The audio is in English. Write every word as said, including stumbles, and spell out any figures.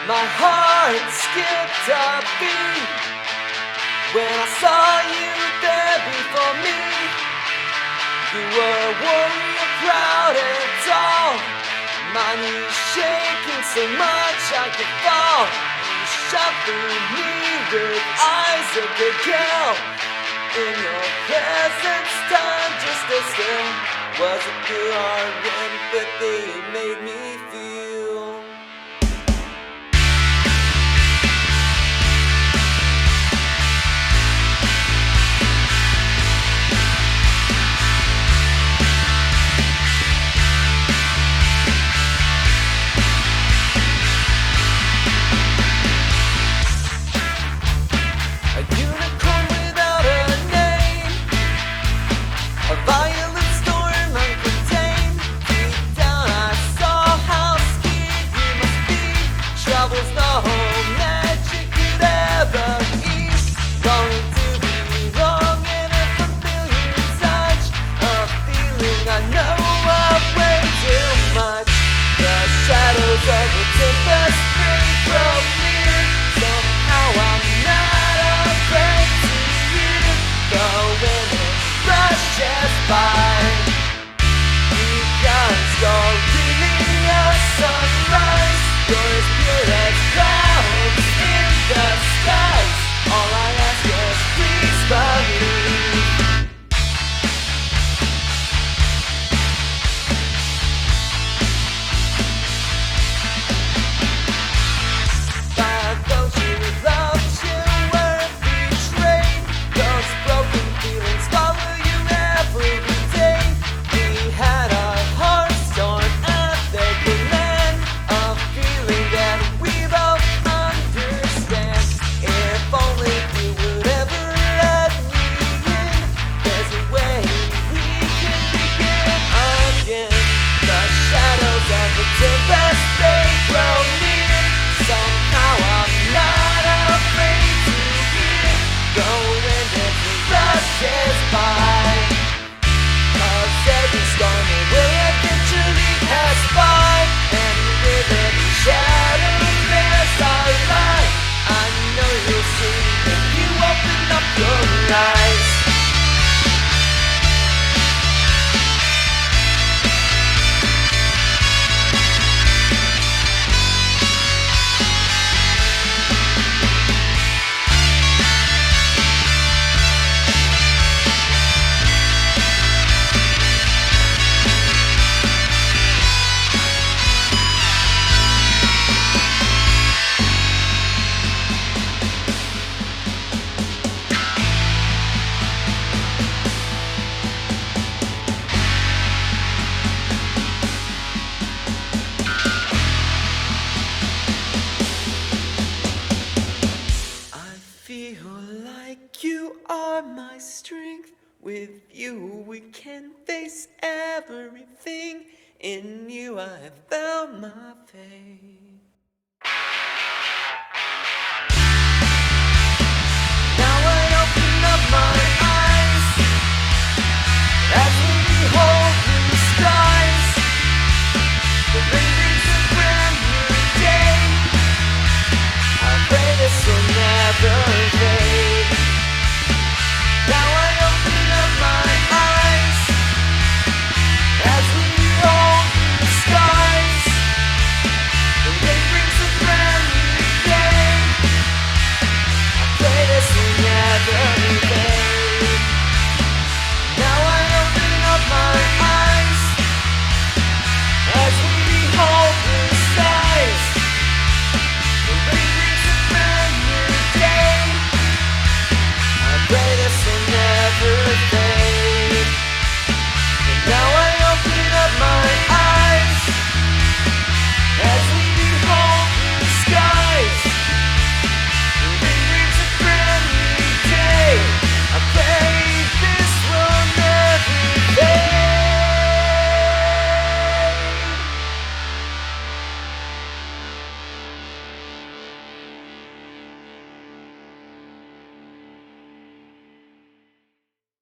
My heart skipped a beat when I saw you there before me. You were a warrior, proud and tall. My knees shaking so much I could fall. You shot through me with eyes that could kill. In your presence, time just stood still. Wasn't the hard empathy it made me feel. A unicorn without a name, a violent storm uncontained. Deep down I saw how scared you must be. Troubles no magic could ever ease. Longing to be wrong in a familiar touch, a feeling I know of way too much. The shadows of the tempest they grow near. Somehow I'm not afraid to hear the wind rushes by. Because you're really a sunrise. You're as pure as clouds in the skies. All I ask is please believe. By those you loved, you were betrayed. Those broken feelings follow you every day. We had our hearts torn at the command, a feeling that we both understand. If only you would ever let me in, there's a way we can begin again. The shadows of the tempest, they grow near. Somehow I'm not afraid to hear the wind as it rushes by. 'Cause every storm will eventually pass by, and with every shadow there's a light. I know you'll see if you open up your eyes. I feel like you are my strength. With you we can face everything. In you I have found my faith.